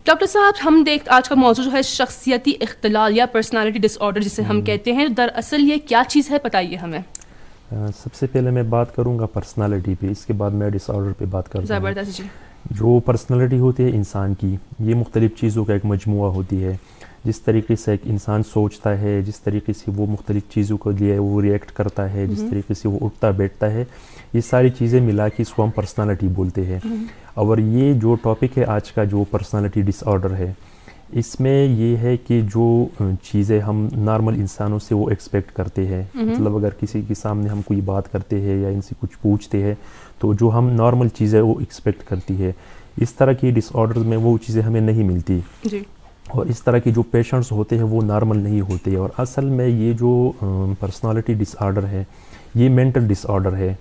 Doctor صاحب آج کا موضوع جو ہے شخصیتی اختلال یا پرسنالٹی ڈس آرڈر جسے ہم کہتے ہیں، دراصل یہ کیا چیز ہے، بتائیے ہمیں. سب سے پہلے میں بات کروں گا پرسنالٹی پہ، اس کے بعد میں ڈس آرڈر پہ بات کرتا ہوں. زبردست جی. جو پرسنالٹی ہوتی ہے انسان کی، یہ مختلف چیزوں کا ایک مجموعہ ہوتی ہے. جس طریقے سے ایک انسان سوچتا ہے، جس طریقے سے وہ مختلف چیزوں کو لیے وہ ریئیکٹ کرتا ہے، جس طریقے سے وہ اٹھتا بیٹھتا ہے، یہ ساری چیزیں ملا کے اس کو ہم پرسنالٹی بولتے ہیں. اور یہ جو ٹاپک ہے آج کا، جو پرسنالٹی ڈس آرڈر ہے، اس میں یہ ہے کہ جو چیزیں ہم نارمل انسانوں سے وہ ایکسپیکٹ کرتے ہیں، مطلب اگر کسی کے سامنے ہم کوئی بات کرتے ہیں یا ان سے کچھ پوچھتے ہیں تو جو ہم نارمل چیزیں وہ ایکسپیکٹ کرتی ہے، اس طرح کی ڈس آرڈر میں وہ چیزیں ہمیں نہیں ملتی. جی. اور اس طرح کے جو پیشنٹس ہوتے ہیں وہ نارمل نہیں ہوتے. اور اصل میں یہ جو پرسنالٹی ڈس آرڈر ہے یہ مینٹل ڈس آرڈر ہے.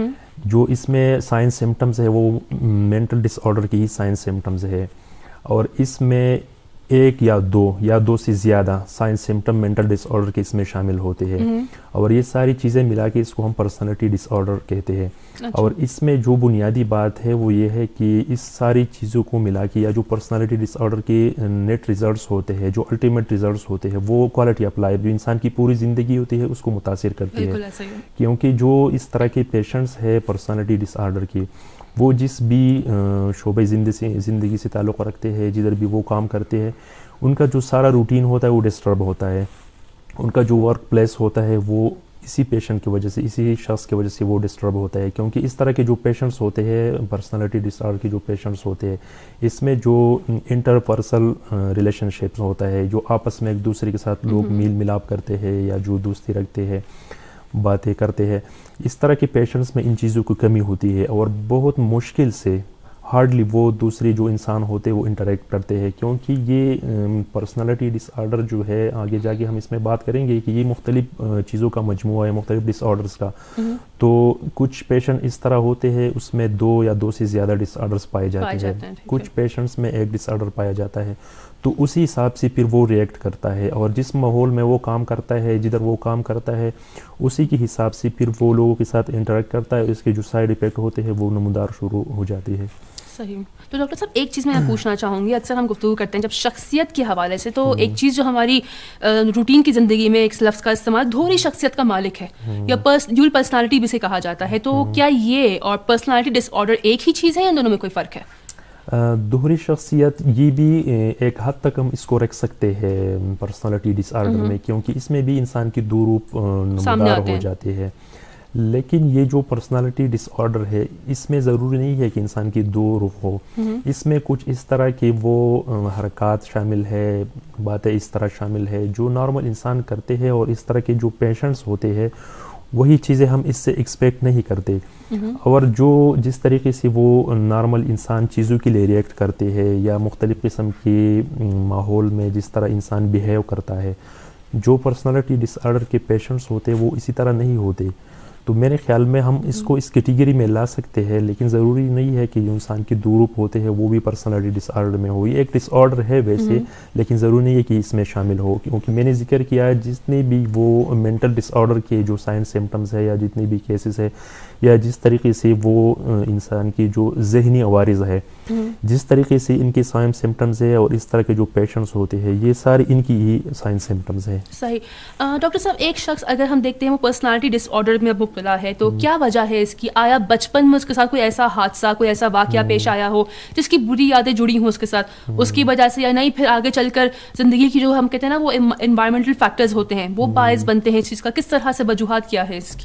جو اس میں سائن سمٹمز ہے وہ مینٹل ڈس آرڈر کی ہی سائن سمٹمز ہے. اور اس میں ایک یا دو سے زیادہ sign symptom mental disorder کے اس میں شامل ہوتے ہیں. اور یہ ساری چیزیں ملا کے اس کو ہم پرسنالٹی ڈس آرڈر کہتے ہیں. اور اس میں جو بنیادی بات ہے وہ یہ ہے کہ اس ساری چیزوں کو ملا کے، یا جو پرسنالٹی ڈس آرڈر کے نیٹ ریزلٹس ہوتے ہیں، جو الٹیمیٹ ریزلٹس ہوتے ہیں، وہ کوالٹی آف لائف جو انسان کی پوری زندگی ہوتی ہے اس کو متاثر کرتی ہے. کیونکہ جو اس طرح کے پیشنٹس ہیں پرسنالٹی ڈس آرڈر کے، وہ جس بھی شعبۂ زندگی سے تعلق رکھتے ہیں، جدھر بھی وہ کام کرتے ہیں، ان کا جو سارا روٹین ہوتا ہے وہ ڈسٹرب ہوتا ہے. ان کا جو ورک پلیس ہوتا ہے وہ اسی پیشنٹ کی وجہ سے، اسی شخص کی وجہ سے وہ ڈسٹرب ہوتا ہے. کیونکہ اس طرح کے جو پیشنٹس ہوتے ہیں، پرسنالٹی ڈس آرڈر کے جو پیشنٹس ہوتے ہیں، اس میں جو انٹر پرسنل ریلیشن شپس ہوتا ہے، جو آپس میں ایک دوسرے کے ساتھ لوگ میل ملاپ کرتے ہیں یا جو دوستی رکھتے ہیں، باتیں کرتے ہیں، اس طرح کے پیشنٹس میں ان چیزوں کی کمی ہوتی ہے. اور بہت مشکل سے، ہارڈلی وہ دوسرے جو انسان ہوتے ہیں وہ انٹریکٹ کرتے ہیں. کیونکہ یہ پرسنالٹی ڈس آرڈر جو ہے، آگے جا کے ہم اس میں بات کریں گے کہ یہ مختلف چیزوں کا مجموعہ ہے، مختلف ڈس آرڈرز کا. تو کچھ پیشنٹ اس طرح ہوتے ہیں، اس میں 2 یا 2 سے زیادہ ڈس آرڈرز پائے جاتے ہیں. کچھ پیشنٹس میں ایک ڈس آرڈر پایا جاتا ہے. تو اسی حساب سے پھر وہ ریئیکٹ کرتا ہے، اور جس ماحول میں وہ کام کرتا ہے، جدھر وہ کام کرتا ہے، اسی کے حساب سے پھر وہ لوگوں کے ساتھ انٹریکٹ کرتا ہے. اس کے جو سائیڈ ایفیکٹ ہوتے ہیں وہ نمودار شروع ہو جاتے ہیں. صحیح. تو ڈاکٹر صاحب ایک چیز میں پوچھنا چاہوں گی، اکثر ہم گفتگو کرتے ہیں جب شخصیت کے حوالے سے، تو ایک چیز جو ہماری روٹین کی زندگی میں ایک لفظ کا استعمال دھوری شخصیت کا مالک ہے، یا ڈیول پرسنالٹی بھی سے کہا جاتا ہے. تو کیا یہ اور پرسنالٹی ڈس آرڈر ایک ہی چیز ہے یا ان دونوں میں کوئی فرق ہے؟ دوہری شخصیت یہ بھی ایک حد تک ہم اس کو رکھ سکتے ہیں پرسنالٹی ڈس آرڈر میں، کیونکہ اس میں بھی انسان کی دو روپ نمودار ہو جاتے ہیں. لیکن یہ جو پرسنالٹی ڈس آرڈر ہے، اس میں ضروری نہیں ہے کہ انسان کی 2 روح ہو. اس میں کچھ اس طرح کے وہ حرکات شامل ہے، باتیں اس طرح شامل ہے جو نارمل انسان کرتے ہیں، اور اس طرح کے جو پیشنٹس ہوتے ہیں وہی چیزیں ہم اس سے ایکسپیکٹ نہیں کرتے. اور جس طریقے سے وہ نارمل انسان چیزوں کے لیے ریئیکٹ کرتے ہیں، یا مختلف قسم کے ماحول میں جس طرح انسان بیہیو کرتا ہے، جو پرسنالٹی ڈس آرڈر کے پیشنٹس ہوتے ہیں وہ اسی طرح نہیں ہوتے. تو میرے خیال میں ہم اس کو اس کیٹیگری میں لا سکتے ہیں. لیکن ضروری نہیں ہے کہ جو انسان کے 2 روپ ہوتے ہیں وہ بھی پرسنالٹی ڈس آرڈر میں ہو. یہ ایک ڈس آرڈر ہے ویسے، لیکن ضروری نہیں ہے کہ اس میں شامل ہو. کیونکہ میں نے ذکر کیا ہے جتنے بھی وہ مینٹل ڈس آرڈر کے جو سائن سمٹمز ہے، یا جتنے بھی کیسز ہے، یا جس طریقے سے وہ انسان کی جو ذہنی عوارض ہے، جس طریقے سے ان کے سائن سمٹمز ہے، اور اس طرح کے جو پیشنٹس ہوتے ہیں، یہ سارے ان کی ہی سائن سمٹمز ہیں. صحیح. ڈاکٹر صاحب ایک شخص اگر ہم دیکھتے ہیں وہ پرسنالٹی ڈس آرڈر میں مبتلا ہے، تو کیا وجہ ہے اس کی؟ آیا بچپن میں اس کے ساتھ کوئی ایسا حادثہ، کوئی ایسا واقعہ پیش آیا ہو جس کی بری یادیں جڑی ہوں اس کے ساتھ، اس کی وجہ سے، یا نہیں پھر آگے چل کر زندگی کی جو ہم کہتے ہیں نا وہ انوائرمنٹل فیکٹرز ہوتے ہیں وہ باعث بنتے ہیں اس چیز کا؟ کس طرح سے وجوہات کیا ہے اس کی؟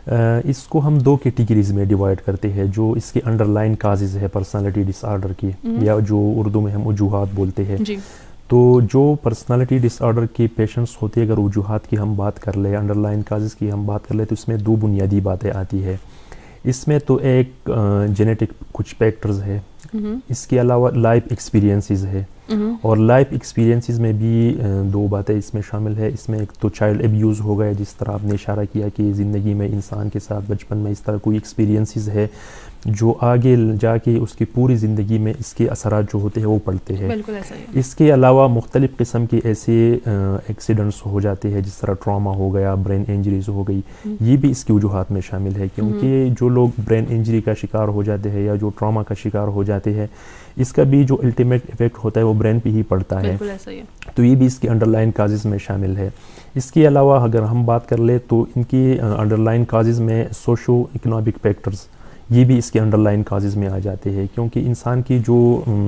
اس کو ہم 2 کیٹیگریز میں ڈیوائڈ کرتے ہیں، جو اس کے انڈر لائن کازز ہے پرسنالٹی ڈس آرڈر کی، یا جو اردو میں ہم وجوہات بولتے ہیں. تو جو پرسنالٹی ڈس آرڈر کے پیشنٹس ہوتے ہیں، اگر وجوہات کی ہم بات کر لیں، انڈر لائن کازز کی ہم بات کر لیں، تو اس میں 2 بنیادی باتیں آتی ہے. اس میں تو ایک جینیٹک کچھ فیکٹرز ہے، اس کے علاوہ لائف ایکسپیرینسز ہے. اور لائف ایکسپیرینسز میں بھی 2 باتیں اس میں شامل ہے. اس میں ایک تو چائلڈ ابیوز ہو گیا، جس طرح آپ نے اشارہ کیا کہ زندگی میں انسان کے ساتھ بچپن میں اس طرح کوئی ایکسپیرینسز ہے جو آگے جا کے اس کی پوری زندگی میں اس کے اثرات جو ہوتے ہیں وہ پڑتے ہیں. بالکل ایسا ہی ہے. اس کے علاوہ مختلف قسم کے ایسے ایکسیڈنٹس ہو جاتے ہیں جس طرح ٹراما ہو گیا, برین انجریز ہو گئی, یہ بھی اس کی وجوہات میں شامل ہے, کیونکہ جو لوگ برین انجری کا شکار ہو جاتے ہیں یا جو ٹراما کا شکار ہو جاتے ہیں اس کا بھی جو الٹیمیٹ افیکٹ ہوتا ہے وہ برین پہ ہی پڑتا ہے. بالکل ایسا ہی ہے. تو یہ بھی اس کے انڈر لائن کازز میں شامل ہے. اس کے علاوہ اگر ہم بات کر لیں تو ان کی انڈر لائن کازز میں سوشو اکنامک فیکٹرز یہ بھی اس کے انڈر لائن کازز میں آ جاتے ہیں, کیونکہ انسان کی جو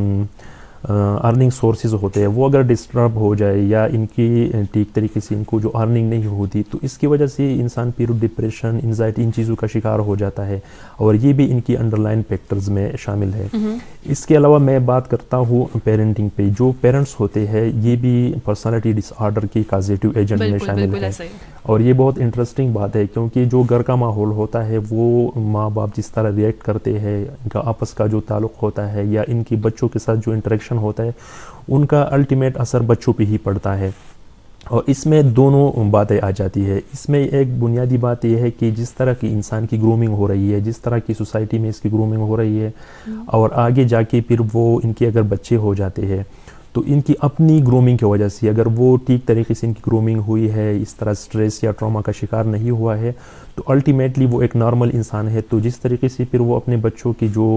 ارننگ سورسز ہوتے ہیں وہ اگر ڈسٹرب ہو جائے یا ان کی ٹھیک طریقے سے ان کو جو ارننگ نہیں ہوتی تو اس کی وجہ سے انسان پھر ڈپریشن, انزائٹی ان چیزوں کا شکار ہو جاتا ہے, اور یہ بھی ان کی انڈر لائن فیکٹرز میں شامل ہے. اس کے علاوہ میں بات کرتا ہوں پیرنٹنگ پہ. جو پیرنٹس ہوتے ہیں یہ بھی پرسنالٹی ڈس آرڈر کی کازیٹیو ایجنٹ میں شامل ہے, اور یہ بہت انٹرسٹنگ بات ہے کیونکہ جو گھر کا ماحول ہوتا ہے وہ ماں باپ جس طرح ریئیکٹ کرتے ہیں, ان کا آپس کا جو تعلق ہوتا ہے یا ان کی بچوں کے ساتھ جو انٹریکشن ہوتا ہے ان کا الٹیمیٹ اثر بچوں پہ ہی پڑتا ہے. اور اس میں دونوں باتیں آ جاتی ہے. اس میں ایک بنیادی بات یہ ہے کہ جس طرح کی انسان کی گرومنگ ہو رہی ہے, جس طرح کی سوسائٹی میں اس کی گرومنگ ہو رہی ہے, اور آگے جا کے پھر وہ ان کے اگر بچے ہو جاتے ہیں تو ان کی اپنی گرومنگ کی وجہ سے اگر وہ ٹھیک طریقے سے ان کی گرومنگ ہوئی ہے, اس طرح سٹریس یا ٹراما کا شکار نہیں ہوا ہے, تو الٹیمیٹلی وہ ایک نارمل انسان ہے. تو جس طریقے سے پھر وہ اپنے بچوں کی جو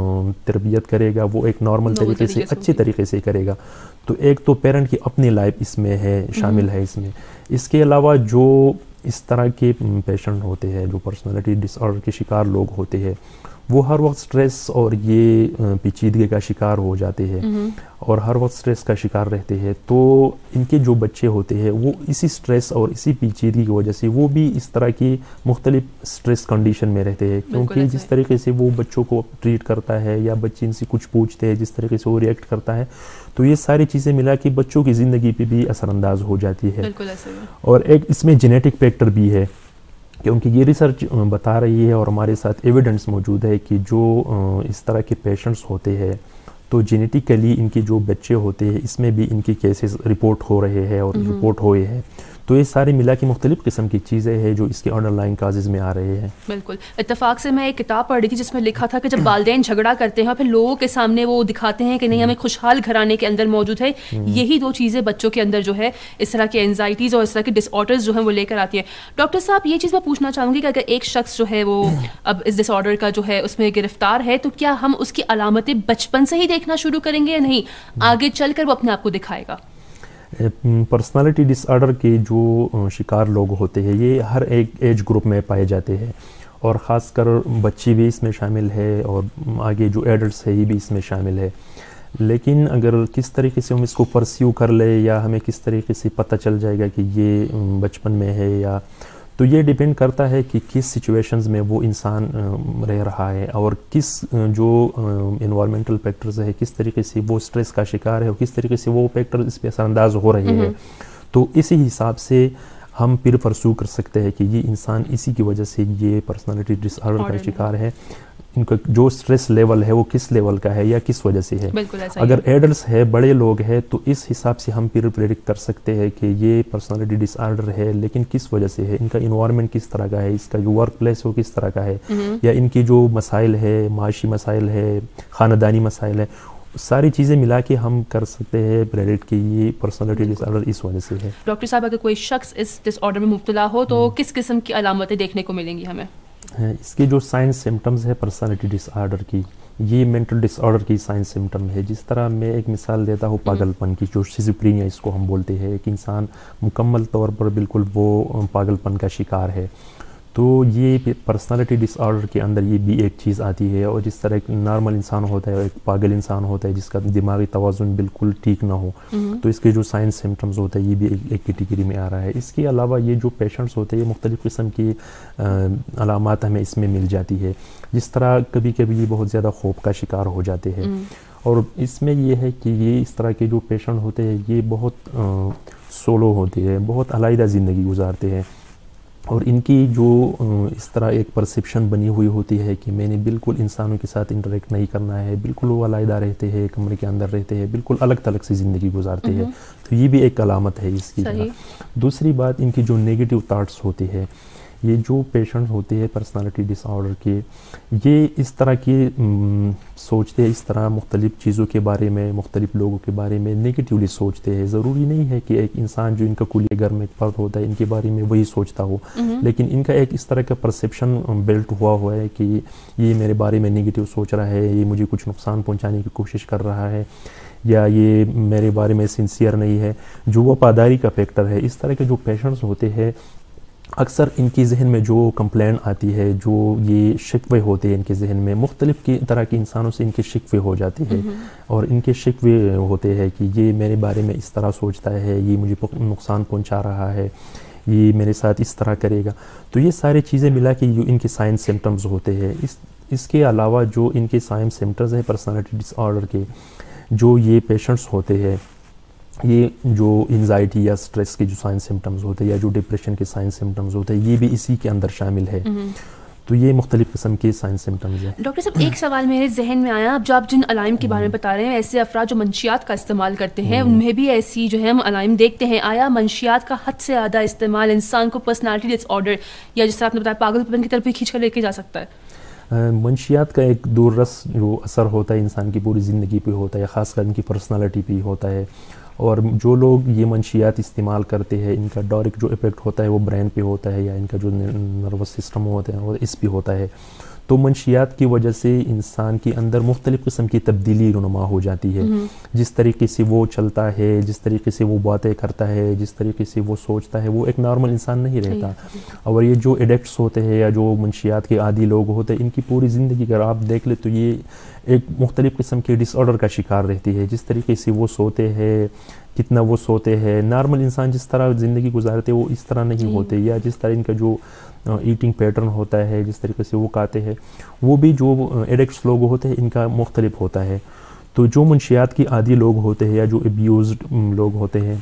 تربیت کرے گا وہ ایک نارمل طریقے سے اچھے طریقے سے کرے گا. تو ایک تو پیرنٹ کی اپنی لائف اس میں ہے, شامل ہے اس میں. اس کے علاوہ جو اس طرح کے پیشنٹ ہوتے ہیں, جو پرسنالٹی ڈس آرڈر کے شکار لوگ ہوتے ہیں, وہ ہر وقت سٹریس اور یہ پیچیدگی کا شکار ہو جاتے ہیں اور ہر وقت سٹریس کا شکار رہتے ہیں. تو ان کے جو بچے ہوتے ہیں وہ اسی سٹریس اور اسی پیچیدگی کی وجہ سے وہ بھی اس طرح کی مختلف سٹریس کنڈیشن میں رہتے ہیں, کیونکہ جس طریقے سے وہ بچوں کو ٹریٹ کرتا ہے یا بچے ان سے کچھ پوچھتے ہیں, جس طریقے سے وہ ریئیکٹ کرتا ہے, تو یہ ساری چیزیں ملا کے بچوں کی زندگی پہ بھی اثر انداز ہو جاتی ہے. اور ایک اس میں جینیٹک فیکٹر بھی ہے, کیونکہ یہ ریسرچ بتا رہی ہے اور ہمارے ساتھ ایویڈنس موجود ہے کہ جو اس طرح کے پیشنٹس ہوتے ہیں تو جینیٹیکلی ان کے جو بچے ہوتے ہیں اس میں بھی ان کے کیسز رپورٹ ہو رہے ہیں اور رپورٹ ہوئے ہیں. تو یہ سارے ملا کے مختلف قسم کی چیزیں ہیں جو اس کے انڈر لائن کازز میں آ رہے ہیں. بالکل. اتفاق سے میں ایک کتاب پڑھ رہی تھی جس میں لکھا تھا کہ جب والدین جھگڑا کرتے ہیں اور پھر لوگوں کے سامنے وہ دکھاتے ہیں کہ نہیں ہمیں خوشحال گھرانے کے اندر موجود ہے, یہی دو چیزیں بچوں کے اندر جو ہے اس طرح کے اینزائٹیز اور اس طرح کے ڈس آرڈرز جو ہیں وہ لے کر آتی ہیں. ڈاکٹر صاحب یہ چیز میں پوچھنا چاہوں گی کہ اگر ایک شخص جو ہے وہ اب اس ڈس آرڈر کا جو ہے اس میں گرفتار ہے تو کیا ہم اس کی علامتیں بچپن سے ہی دیکھنا شروع کریں گے یا نہیں, آگے چل کر وہ اپنے آپ کو دکھائے گا؟ پرسنالٹی ڈس آرڈر کے جو شکار لوگ ہوتے ہیں یہ ہر ایک ایج گروپ میں پائے جاتے ہیں, اور خاص کر بچے بھی اس میں شامل ہے اور آگے جو ایڈلٹس ہے یہ بھی اس میں شامل ہے. لیکن اگر کس طریقے سے ہم اس کو پرسیو کر لے یا ہمیں کس طریقے سے پتہ چل جائے گا کہ یہ بچپن میں ہے, یا تو یہ ڈیپینڈ کرتا ہے کہ کس سچویشنز میں وہ انسان رہ رہا ہے اور کس جو انوائرمنٹل فیکٹرز ہے کس طریقے سے وہ سٹریس کا شکار ہے اور کس طریقے سے وہ فیکٹر اس پہ اثر انداز ہو رہے ہیں. تو اسی حساب سے ہم پھر پرسو کر سکتے ہیں کہ یہ انسان اسی کی وجہ سے یہ پرسنالٹی ڈس آرڈر کا شکار ہے, ان کا جو سٹریس لیول ہے وہ کس لیول کا ہے یا کس وجہ سے ہے. اگر ایڈلٹس ہے, بڑے لوگ ہیں, تو اس حساب سے ہم پھر پریڈکٹ کر سکتے ہیں کہ یہ پرسنالٹی ڈس آرڈر ہے, لیکن کس وجہ سے ہے, ان کا انوائرمنٹ کس طرح کا ہے, اس کا جو ورک پلیس ہے وہ کس طرح کا ہے, یا ان کی جو مسائل ہے, معاشی مسائل ہے, خاندانی مسائل ہے, ساری چیزیں ملا کے ہم کر سکتے ہیں پریڈکٹ کہ یہ پرسنالٹی ڈس آرڈر اس وجہ سے ہے. ڈاکٹر صاحب اگر کوئی شخص اس ڈس آرڈر میں مبتلا ہو تو کس قسم کی علامتیں دیکھنے کو ملیں گی ہمیں؟ اس کے جو سائنس سمٹمز ہے پرسنالٹی ڈس آرڈر کی, یہ مینٹل ڈس آرڈر کی سائنس سمٹم ہے. جس طرح میں ایک مثال دیتا ہوں پاگل پن کی, جو شیزوفرینیا اس کو ہم بولتے ہیں, ایک انسان مکمل طور پر بالکل وہ پاگل پن کا شکار ہے. تو یہ پرسنالٹی ڈس آرڈر کے اندر یہ بھی ایک چیز آتی ہے, اور جس طرح ایک نارمل انسان ہوتا ہے اور ایک پاگل انسان ہوتا ہے جس کا دماغی توازن بالکل ٹھیک نہ ہو, تو اس کے جو سائنس سمٹمز ہوتا ہے یہ بھی ایک کیٹیگری میں آ رہا ہے. اس کے علاوہ یہ جو پیشنٹس ہوتے ہیں یہ مختلف قسم کی علامات ہمیں اس میں مل جاتی ہے. جس طرح کبھی کبھی یہ بہت زیادہ خوف کا شکار ہو جاتے ہیں, اور اس میں یہ ہے کہ یہ اس طرح کے جو پیشنٹ ہوتے ہیں یہ بہت سولو ہوتے ہیں, بہت علیحدہ زندگی گزارتے ہیں, اور ان کی جو اس طرح ایک پرسیپشن بنی ہوئی ہوتی ہے کہ میں نے بالکل انسانوں کے ساتھ انٹریکٹ نہیں کرنا ہے, بالکل وہ علیحدہ رہتے ہیں, کمرے کے اندر رہتے ہیں, بالکل الگ تھلگ سی زندگی گزارتے ہیں. تو یہ بھی ایک علامت ہے اس کی. دوسری بات ان کی جو نیگیٹو تھاٹس ہوتے ہیں یہ جو پیشنٹ ہوتے ہیں پرسنالٹی ڈس آرڈر کے، یہ اس طرح کی سوچتے ہیں، اس طرح مختلف چیزوں کے بارے میں، مختلف لوگوں کے بارے میں نگیٹیولی سوچتے ہیں. ضروری نہیں ہے کہ ایک انسان جو ان کا کلیہ گھر میں ایک فرد ہوتا ہے ان کے بارے میں وہی سوچتا ہو، لیکن ان کا ایک اس طرح کا پرسیپشن بلٹ ہوا ہے کہ یہ میرے بارے میں نگیٹیو سوچ رہا ہے، یہ مجھے کچھ نقصان پہنچانے کی کوشش کر رہا ہے، یا یہ میرے بارے میں سنسیئر نہیں ہے، جو وفاداری کا فیکٹر ہے. اس طرح کے جو پیشنٹس ہوتے ہیں اکثر ان کی ذہن میں جو کمپلین آتی ہے، جو یہ شکوے ہوتے ہیں ان کے ذہن میں، مختلف طرح کے انسانوں سے ان کے شکوے ہو جاتے ہیں، اور ان کے شکوے ہوتے ہیں کہ یہ میرے بارے میں اس طرح سوچتا ہے، یہ مجھے نقصان پہنچا رہا ہے، یہ میرے ساتھ اس طرح کرے گا. تو یہ ساری چیزیں ملا کے جو ان کے سائن سمٹمز ہوتے ہیں. اس کے علاوہ جو ان کے سائن سمٹمز ہیں پرسنالٹی ڈس آرڈر کے، جو یہ پیشنٹس ہوتے ہیں، یہ جو انزائٹی یا سٹریس کے جو سائن سمٹمز ہوتے ہیں یا جو ڈپریشن کے سائن سمٹمز ہوتے ہیں، یہ بھی اسی کے اندر شامل ہے. تو یہ مختلف قسم کے سائن سمٹمز ہیں. ڈاکٹر صاحب ایک سوال میرے ذہن میں آیا، اب جو آپ جن علائم کے بارے میں بتا رہے ہیں، ایسے افراد جو منشیات کا استعمال کرتے ہیں ان میں بھی ایسی جو ہے ہم علائم دیکھتے ہیں. آیا منشیات کا حد سے زیادہ استعمال انسان کو پرسنالٹی ڈس آرڈر یا جس طرح آپ نے بتایا پاگل پن کی طرف بھی کھینچ کر لے کے جا سکتا ہے؟ منشیات کا ایک دور رس جو اثر ہوتا ہے انسان کی پوری زندگی پہ ہوتا ہے، خاص کر ان کی پرسنالٹی پہ ہوتا ہے. اور جو لوگ یہ منشیات استعمال کرتے ہیں ان کا ڈائریکٹ جو افیکٹ ہوتا ہے وہ برین پہ ہوتا ہے، یا ان کا جو نروس سسٹم ہوتا ہے وہ اس پہ ہوتا ہے. تو منشیات کی وجہ سے انسان کے اندر مختلف قسم کی تبدیلی رونما ہو جاتی ہے. جس طریقے سے وہ چلتا ہے، جس طریقے سے وہ باتیں کرتا ہے، جس طریقے سے وہ سوچتا ہے، وہ ایک نارمل انسان نہیں رہتا. اور یہ جو ایڈکٹس ہوتے ہیں یا جو منشیات کے عادی لوگ ہوتے ہیں، ان کی پوری زندگی اگر آپ دیکھ لیں تو یہ ایک مختلف قسم کے ڈس آرڈر کا شکار رہتی ہے. جس طریقے سے وہ سوتے ہیں، کتنا وہ سوتے ہیں، نارمل انسان جس طرح زندگی گزارتے وہ اس طرح نہیں ہوتے، یا جس طرح ان کا جو ایٹنگ پیٹرن ہوتا ہے، جس طریقے سے وہ کھاتے ہیں، وہ بھی جو ایڈکٹس لوگ ہوتے ہیں ان کا مختلف ہوتا ہے. تو جو منشیات کی عادی لوگ ہوتے ہیں یا جو ابیوزڈ لوگ ہوتے ہیں،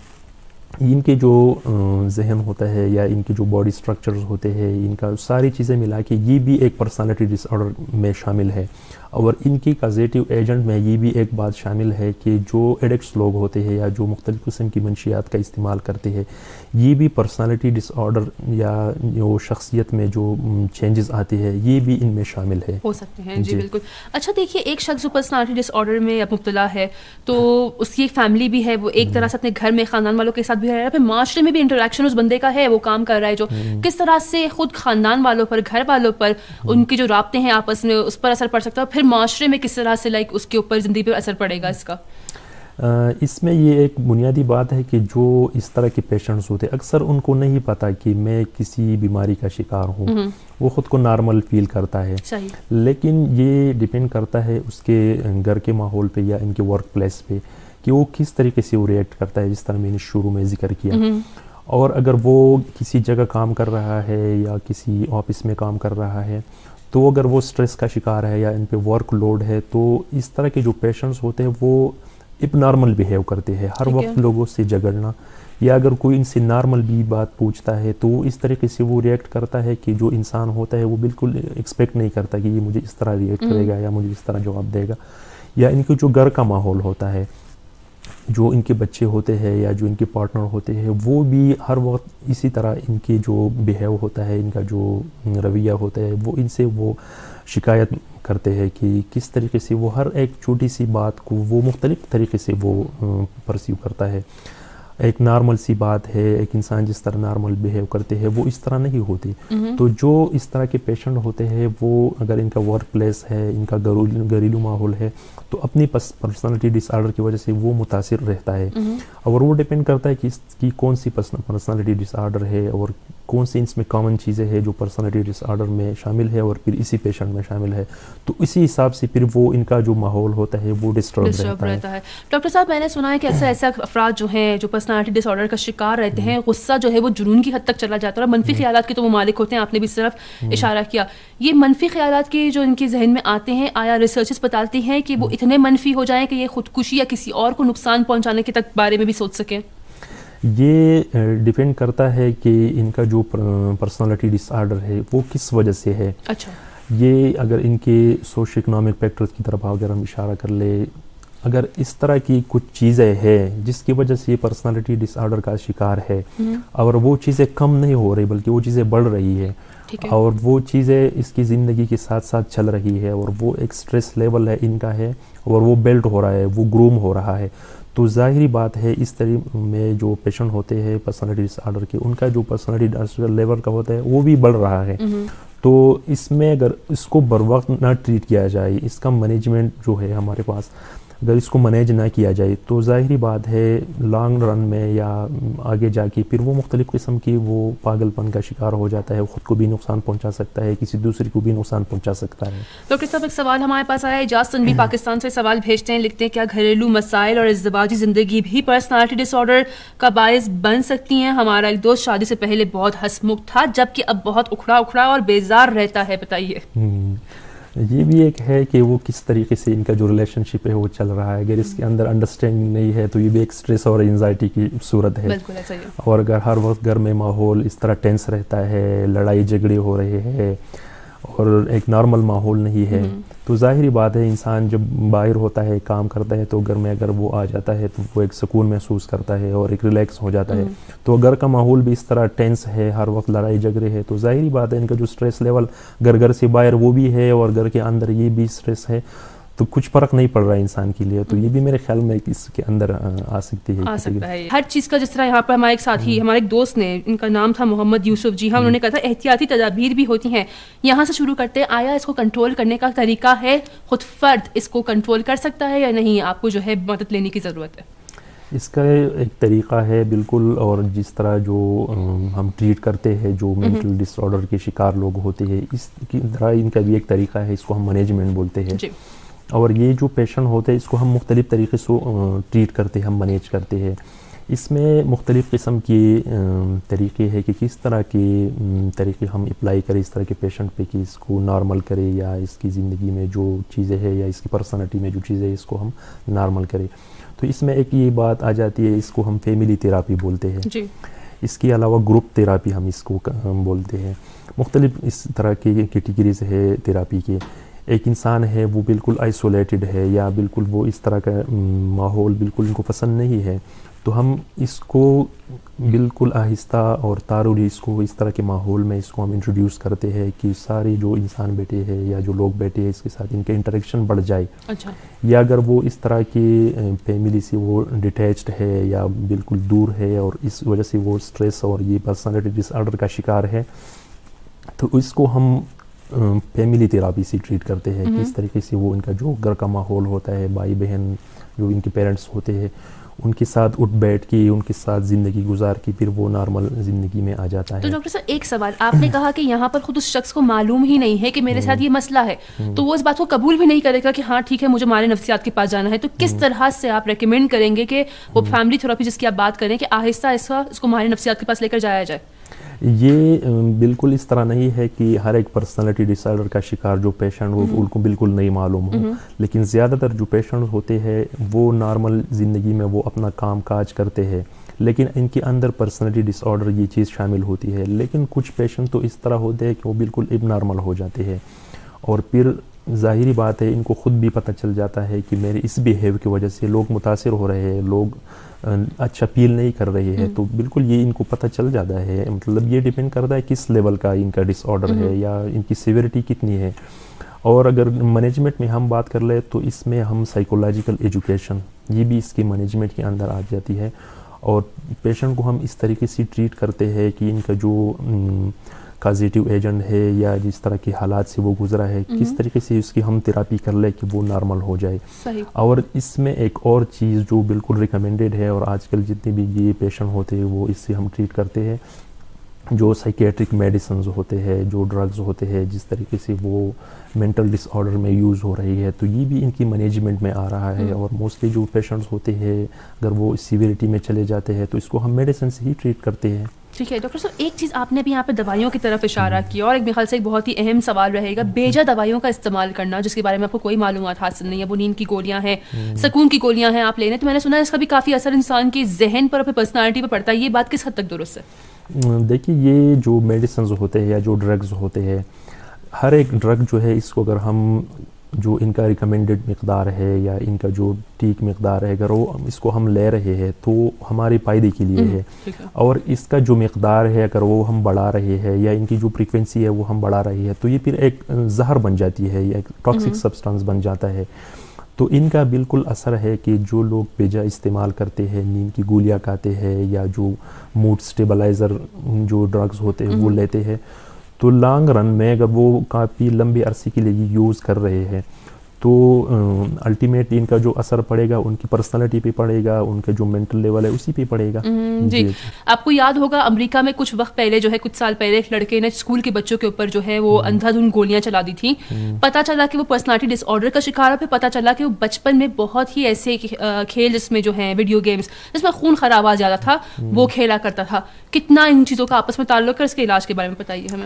ان کے جو ذہن ہوتا ہے یا ان کے جو باڈی سٹرکچرز ہوتے ہیں، ان کا ساری چیزیں ملا کے یہ بھی ایک پرسنالٹی ڈس آرڈر میں شامل ہے. اور ان کی کازیٹیو ایجنٹ میں یہ بھی ایک بات شامل ہے کہ جو ایڈکٹس لوگ ہوتے ہیں یا جو مختلف قسم کی منشیات کا استعمال کرتے ہیں، یہ بھی پرسنالٹی ڈس آرڈر یا جو شخصیت میں جو چینجز آتے ہیں یہ بھی ان میں شامل ہے، ہو سکتے ہیں. جی بالکل. اچھا دیکھیے، ایک شخص جو پرسنالٹی ڈس آرڈر میں مبتلا ہے تو اس کی ایک فیملی بھی ہے، وہ ایک طرح سے اپنے گھر میں خاندان والوں کے ساتھ بھی رہ رہا ہے، پھر معاشرے میں بھی انٹریکشن اس بندے کا ہے، وہ کام کر رہا ہے جو کس طرح سے خود خاندان والوں پر، گھر والوں پر، ان کے جو رابطے ہیں آپس میں اس پر اثر پڑ سکتا ہے، اور پھر معاشرے میں کس طرح سے اس کے اوپر زندگی پہ اثر پڑے گا اس کا. اس میں یہ ایک بنیادی بات ہے کہ جو اس طرح کے پیشنٹس ہوتے ہیں اکثر ان کو نہیں پتا کہ میں کسی بیماری کا شکار ہوں. وہ خود کو نارمل فیل کرتا ہے. لیکن یہ ڈیپینڈ کرتا ہے اس کے گھر کے ماحول پہ یا ان کے ورک پلیس پہ کہ وہ کس طریقے سے وہ ریئیکٹ کرتا ہے، جس طرح میں نے شروع میں ذکر کیا. اور اگر وہ کسی جگہ کام کر رہا ہے یا کسی آفس میں کام کر رہا ہے تو اگر وہ سٹریس کا شکار ہے یا ان پہ ورک لوڈ ہے، تو اس طرح کے جو پیشنٹس ہوتے ہیں وہ اب نارمل بیہیو کرتے ہیں، ہر وقت لوگوں سے جھگڑنا، یا اگر کوئی ان سے نارمل بھی بات پوچھتا ہے تو اس طریقے سے وہ ریئیکٹ کرتا ہے کہ جو انسان ہوتا ہے وہ بالکل ایکسپیکٹ نہیں کرتا کہ یہ مجھے اس طرح ریئیکٹ کرے گا یا مجھے اس طرح جواب دے گا. یا ان کے جو گھر کا ماحول ہوتا ہے، جو ان کے بچے ہوتے ہیں یا جو ان کے پارٹنر ہوتے ہیں، وہ بھی ہر وقت اسی طرح ان کی جو بیہیو ہوتا ہے، ان کا جو رویہ ہوتا ہے، وہ ان سے وہ شکایت کرتے ہیں کہ کس طریقے سے وہ ہر ایک چھوٹی سی بات کو وہ مختلف طریقے سے وہ پرسیو کرتا ہے. ایک نارمل سی بات ہے، ایک انسان جس طرح نارمل بیہیو کرتے ہیں وہ اس طرح نہیں ہوتی. تو جو اس طرح کے پیشنٹ ہوتے ہیں وہ اگر ان کا ورک پلیس ہے، ان کا گھریلو ماحول ہے، تو اپنی پرسنالٹی ڈس آرڈر کی وجہ سے وہ متاثر رہتا ہے. اور وہ ڈیپینڈ کرتا ہے کہ اس کی کون سی پرسنالٹی ڈس آرڈر ہے اور کون سی اس میں کامن چیزیں ہیں جو پرسنالٹی ڈس آرڈر میں شامل ہے اور پھر اسی پیشنٹ میں شامل ہے. تو اسی حساب سے پھر وہ ان کا جو ماحول ہوتا ہے وہ ڈسٹرب رہتا ہے. ڈاکٹر صاحب، میں نے سنا ہے کہ اکثر ایسے افراد جو ہیں جو پرسنالٹی ڈس آرڈر کا شکار رہتے ہیں، غصہ جو ہے وہ جنون کی حد تک چلا جاتا ہے، اور منفی خیالات کے تو وہ مالک ہوتے ہیں، آپ نے بھی اس طرف اشارہ کیا. یہ منفی خیالات کے جو ان کے ذہن میں آتے ہیں، آیا ریسرچز بتاتی ہیں کہ وہ اتنے منفی ہو جائیں کہ یہ خودکشی یا کسی اور کو نقصان پہنچانے کے تک بارے میں بھی سوچ سکیں؟ یہ ڈیپینڈ کرتا ہے کہ ان کا جو پرسنالٹی ڈس آرڈر ہے وہ کس وجہ سے ہے. اچھا. یہ اگر ان کے سوشو اکنامک فیکٹرز کی طرف اگر ہم اشارہ کر لیں اگر اس طرح کی کچھ چیزیں ہیں جس کی وجہ سے یہ پرسنالٹی ڈس آرڈر کا شکار ہے اور وہ چیزیں کم نہیں ہو رہی بلکہ وہ چیزیں بڑھ رہی ہے اور وہ چیزیں اس کی زندگی کے ساتھ ساتھ چل رہی ہے اور وہ ایک سٹریس لیول ہے ان کا ہے اور وہ بیلٹ ہو رہا ہے، وہ گروم ہو رہا ہے، تو ظاہری بات ہے اس طرح میں جو پیشنٹ ہوتے ہیں پرسنالٹی ڈس آرڈر کے، ان کا جو پرسنالٹی ڈس آرڈر لیول کا ہوتا ہے وہ بھی بڑھ رہا ہے. تو اس میں اگر اس کو بر وقت نہ ٹریٹ کیا جائے، اس کا مینجمنٹ جو ہے ہمارے پاس اگر اس کو مینیج نہ کیا جائے تو ظاہری بات ہے لانگ رن میں یا آگے جا کے پھر وہ مختلف قسم کی وہ پاگل پن کا شکار ہو جاتا ہے، خود کو بھی نقصان پہنچا سکتا ہے، کسی دوسرے کو بھی نقصان پہنچا سکتا ہے. ڈاکٹر صاحب ایک سوال ہمارے پاس آیا ہے، اعجاز تنویر پاکستان سے سوال بھیجتے ہیں، لکھتے ہیں کیا گھریلو مسائل اور ازدواجی زندگی بھی پرسنالٹی ڈس آرڈر کا باعث بن سکتی ہیں؟ ہمارا ایک دوست شادی سے پہلے بہت ہنس مکھ تھا جبکہ اب بہت اکھڑا اور بیزار رہتا ہے، بتائیے. یہ بھی ایک ہے کہ وہ کس طریقے سے ان کا جو ریلیشن شپ ہے وہ چل رہا ہے، اگر اس کے اندر انڈرسٹینڈنگ نہیں ہے تو یہ بھی ایک سٹریس اور انزائٹی کی صورت ہے. بالکل ایسا ہی ہے. اور اگر ہر وقت گھر میں ماحول اس طرح ٹینس رہتا ہے، لڑائی جھگڑے ہو رہے ہیں اور ایک نارمل ماحول نہیں ہے تو ظاہری بات ہے انسان جب باہر ہوتا ہے کام کرتا ہے تو گھر میں اگر وہ آ جاتا ہے تو وہ ایک سکون محسوس کرتا ہے اور ایک ریلیکس ہو جاتا ہے. تو گھر کا ماحول بھی اس طرح ٹینس ہے، ہر وقت لڑائی جھگڑے ہے تو ظاہری بات ہے ان کا جو سٹریس لیول گھر سے باہر وہ بھی ہے اور گھر کے اندر یہ بھی سٹریس ہے تو کچھ فرق نہیں پڑ رہا ہے انسان کے لیے. تو یہ بھی میرے خیال میں اس کے اندر آ سکتی ہے، آ سکتا ہے ہر چیز کا. جس طرح یہاں پر ہمارے ایک ساتھی ہمارے ایک دوست نے، ان کا نام تھا محمد یوسف، جی ہاں، انہوں نے کہا تھا احتیاطی تدابیر بھی ہوتی ہیں، یہاں سے شروع کرتے ہیں. آیا اس کو کنٹرول کرنے کا طریقہ ہے؟ خود فرد اس کو کنٹرول کر سکتا ہے یا نہیں؟ آپ کو جو ہے مدد لینے کی ضرورت ہے. اس کا ایک طریقہ ہے بالکل، اور جس طرح جو ہم ٹریٹ کرتے ہیں جو مینٹل ڈس آرڈر کے شکار لوگ ہوتے ہیں اس کی طرح ان کا بھی ایک طریقہ ہے، اس کو ہم مینجمنٹ بولتے ہیں. اور یہ جو پیشنٹ ہوتے ہیں اس کو ہم مختلف طریقے سے ٹریٹ کرتے ہیں، ہم مینیج کرتے ہیں. اس میں مختلف قسم کی طریقے ہے کہ کس طرح کے طریقے ہم اپلائی کریں اس طرح کے پیشنٹ پہ کہ اس کو نارمل کرے یا اس کی زندگی میں جو چیزیں ہیں یا اس کی پرسنالٹی میں جو چیزیں ہیں اس کو ہم نارمل کریں. تو اس میں ایک یہ بات آ جاتی ہے، اس کو ہم فیملی تھراپی بولتے ہیں. اس کے علاوہ گروپ تھراپی ہم اس کو بولتے ہیں. مختلف اس طرح کی کیٹیگریز ہے تھراپی کے. ایک انسان ہے وہ بالکل آئسولیٹڈ ہے یا بالکل وہ اس طرح کا ماحول بالکل ان کو پسند نہیں ہے تو ہم اس کو بالکل آہستہ اور تاروری اس کو اس طرح کے ماحول میں اس کو ہم انٹروڈیوس کرتے ہیں کہ سارے جو انسان بیٹھے ہیں یا جو لوگ بیٹھے ہیں اس کے ساتھ ان کا انٹریکشن بڑھ جائے. یا اگر وہ اس طرح کی فیملی سے وہ ڈیٹیچڈ ہے یا بالکل دور ہے اور اس وجہ سے وہ سٹریس اور یہ پرسنالٹی ڈس آرڈر کا شکار ہے تو اس کو ہم فیملی تھراپی سے ٹریٹ کرتے ہیں. کس طریقے سے وہ ان کا جو گھر کا ماحول ہوتا ہے، بھائی بہن جو ان کے پیرنٹس ہوتے ہیں ان کے ساتھ اٹھ بیٹھ کے ان کے ساتھ زندگی گزار کے پھر وہ نارمل زندگی میں آ جاتا ہے. تو ڈاکٹر صاحب ایک سوال، آپ نے کہا کہ یہاں پر خود اس شخص کو معلوم ہی نہیں ہے کہ میرے ساتھ یہ مسئلہ ہے تو وہ اس بات کو قبول بھی نہیں کرے گا کہ ہاں ٹھیک ہے مجھے ماہر نفسیات کے پاس جانا ہے. تو کس طرح سے آپ ریکمینڈ کریں گے کہ وہ فیملی تھراپی جس کی آپ بات کریں کہ آہستہ آہستہ اس کو ماہر نفسیات کے پاس لے کر جایا جائے؟ یہ بالکل اس طرح نہیں ہے کہ ہر ایک پرسنالٹی ڈس آرڈر کا شکار جو پیشنٹ ہو ان کو بالکل نہیں معلوم ہو، لیکن زیادہ تر جو پیشنٹ ہوتے ہیں وہ نارمل زندگی میں وہ اپنا کام کاج کرتے ہیں لیکن ان کے اندر پرسنالٹی ڈس آرڈر یہ چیز شامل ہوتی ہے. لیکن کچھ پیشنٹ تو اس طرح ہوتے ہیں کہ وہ بالکل اب نارمل ہو جاتے ہیں اور پھر ظاہری بات ہے ان کو خود بھی پتہ چل جاتا ہے کہ میرے اس بیہیو کی وجہ سے لوگ متاثر ہو رہے ہیں، لوگ اچھا فیل نہیں کر رہے ہیں. تو بالکل یہ ان کو پتہ چل جاتا ہے. مطلب یہ ڈیپینڈ کرتا ہے کس لیول کا ان کا ڈس آرڈر ہے یا ان کی سیویرٹی کتنی ہے. اور اگر مینجمنٹ میں ہم بات کر لیں تو اس میں ہم سائیکولوجیکل ایجوکیشن یہ بھی اس کی مینجمنٹ کے اندر آ جاتی ہے اور پیشنٹ کو ہم اس طریقے سے ٹریٹ کرتے ہیں کہ ان کا جو کازیٹیو ایجنٹ ہے یا جس طرح کے حالات سے وہ گزرا ہے کس طریقے سے اس کی ہم تھراپی کر لیں کہ وہ نارمل ہو جائے. اور اس میں ایک اور چیز جو بالکل ریکمینڈیڈ ہے اور آج کل جتنے بھی یہ پیشنٹ ہوتے ہیں وہ اس سے ہم ٹریٹ کرتے ہیں، جو سائیکیٹرک میڈیسنز ہوتے ہیں، جو ڈرگز ہوتے ہیں جس طریقے سے وہ مینٹل ڈس آرڈر میں یوز ہو رہی ہے تو یہ بھی ان کی مینجمنٹ میں آ رہا ہے. اور موسٹلی جو پیشنٹس ہوتے ہیں اگر وہ سیویرٹی میں چلے جاتے ہیں تو اس کو ہم میڈیسن سے ہی ٹریٹ کرتے ہیں. ٹھیک ہے ڈاکٹر صاحب، ایک چیز آپ نے بھی یہاں پہ دوائیوں کی طرف اشارہ کیا اور ایک میرے خیال سے ایک بہت ہی اہم سوال رہے گا، بیجا دوائیوں کا استعمال کرنا جس کے بارے میں آپ کو کوئی معلومات حاصل نہیں ہے. وہ نیند کی گولیاں ہیں، سکون کی گولیاں ہیں آپ لینے، تو میں نے سنا ہے اس کا بھی کافی اثر انسان کے ذہن پر اور پرسنالٹی پہ پڑتا ہے. یہ بات کس حد تک درست ہے؟ دیکھیے یہ جو میڈیسنز ہوتے ہیں یا جو ڈرگز ہوتے ہیں، ہر ایک ڈرگ جو ہے اس کو اگر ہم جو ان کا ریکمینڈڈ مقدار ہے یا ان کا جو ٹھیک مقدار ہے، اگر وہ اس کو ہم لے رہے ہیں تو ہمارے فائدے کے لیے ہے، اور اس کا جو مقدار ہے اگر وہ ہم بڑھا رہے ہیں یا ان کی جو فریکوینسی ہے وہ ہم بڑھا رہے ہیں تو یہ پھر ایک زہر بن جاتی ہے یا ایک ٹاکسک سبسٹانس بن جاتا ہے. تو ان کا بالکل اثر ہے کہ جو لوگ بیجا استعمال کرتے ہیں، نیند کی گولیاں کھاتے ہیں یا جو موڈ سٹیبلائزر جو ڈرگز ہوتے ہیں وہ لیتے ہیں، تو لانگ رن میں اگر وہ کافی لمبے عرصے کے لیے یوز کر رہے ہیں تو الٹیمیٹلی ان کا جو اثر پڑے گا ان کی پرسنالٹی پہ پڑے گا، ان کا جو مینٹل لیول ہے اسی پہ پڑے گا. جی آپ کو یاد ہوگا امریکہ میں کچھ وقت پہلے جو ہے کچھ سال پہلے ایک لڑکے نے اسکول کے بچوں کے اوپر جو ہے وہ اندھا دھند گولیاں چلا دی تھیں. پتا چلا کہ وہ پرسنالٹی ڈس آرڈر کا شکار ہے. پھر پتا چلا کہ وہ بچپن میں بہت ہی ایسے کھیل جس میں جو ہیں ویڈیو گیمز جس میں خون خراب آ جاتا تھا وہ کھیلا کرتا تھا. کتنا ان چیزوں کا آپس میں تعلق ہے، اس کے علاج کے بارے میں بتائیے ہمیں.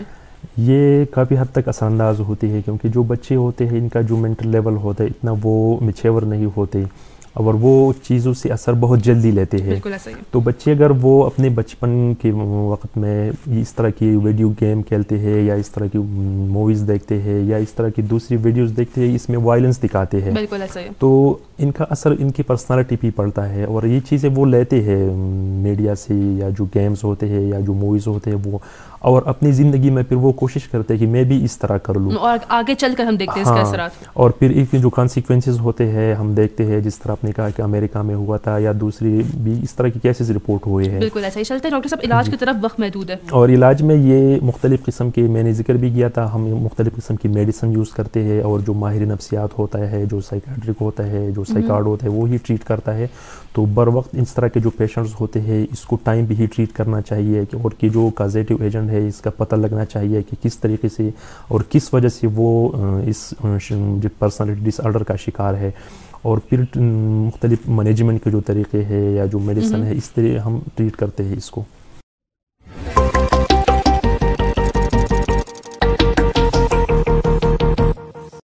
یہ کافی حد تک اثر انداز ہوتی ہے کیونکہ جو بچے ہوتے ہیں ان کا جو مینٹل لیول ہوتا ہے اتنا وہ میچور نہیں ہوتے اور وہ چیزوں سے اثر بہت جلدی لیتے ہیں. تو بچے اگر وہ اپنے بچپن کے وقت میں اس طرح کی ویڈیو گیم کھیلتے ہیں یا اس طرح کی موویز دیکھتے ہیں یا اس طرح کی دوسری ویڈیوز دیکھتے ہیں اس میں وائلنس دکھاتے ہیں، تو ان کا اثر ان کی پرسنالٹی پہ پڑتا ہے اور یہ چیزیں وہ لیتے ہیں میڈیا سے یا جو گیمز ہوتے ہیں یا جو موویز ہوتے ہیں وہ، اور اپنی زندگی میں پھر وہ کوشش کرتے ہیں کہ میں بھی اس طرح کر لوں اور آگے چل کر ہم دیکھتے ہیں اس کے اثرات. اور پھر اس کے جو کانسیکوینسز ہوتے ہیں ہم دیکھتے ہیں، جس طرح آپ نے کہا کہ امریکہ میں ہوا تھا یا دوسری بھی اس طرح کی کیسز رپورٹ ہوئے ہیں. بالکل ایسا ہی چلتے ہیں. ڈاکٹر صاحب علاج کی طرف وقت محدود ہے اور علاج میں یہ مختلف قسم کے میں نے ذکر بھی کیا تھا، ہم مختلف قسم کی میڈیسن یوز کرتے ہیں اور جو ماہر نفسیات ہوتا ہے، جو سائیکیٹرک ہوتا ہے، جو سائیکارڈ ہوتا ہے وہ ہی ٹریٹ کرتا ہے. تو بر وقت اس طرح کے جو پیشنٹس ہوتے ہیں اس کو ٹائم بھی ہی ٹریٹ کرنا چاہیے اور کہ جو کازیٹیو ایجنٹ ہے اس کا پتہ لگنا چاہیے کہ کس طریقے سے اور کس وجہ سے وہ اس پرسنالٹی ڈس آرڈر کا شکار ہے، اور پھر مختلف مینجمنٹ کے جو طریقے ہیں یا جو میڈیسن ہے اس طرح ہم ٹریٹ کرتے ہیں اس کو.